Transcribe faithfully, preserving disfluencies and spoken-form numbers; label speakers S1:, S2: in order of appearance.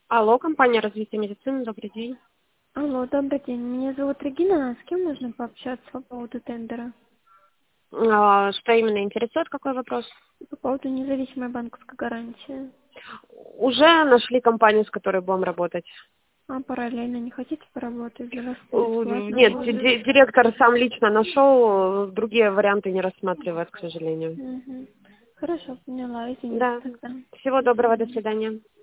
S1: Алло, компания развития медицины, добрый день.
S2: Алло, добрый день. Меня зовут Регина. С кем можно пообщаться по поводу тендера?
S1: А, что именно интересует, какой вопрос?
S2: По поводу независимой банковской гарантии.
S1: Уже нашли компанию, с которой будем работать.
S2: А параллельно не хотите поработать? Для вас это
S1: Э,
S2: бесплатно
S1: Нет, ди-
S2: будет.
S1: ди- директор сам лично нашел, другие варианты не рассматривает, к сожалению.
S2: Угу. Хорошо, поняла. Извините
S1: Да.
S2: тогда.
S1: Всего
S2: До
S1: доброго, до
S2: свидания.
S1: свидания.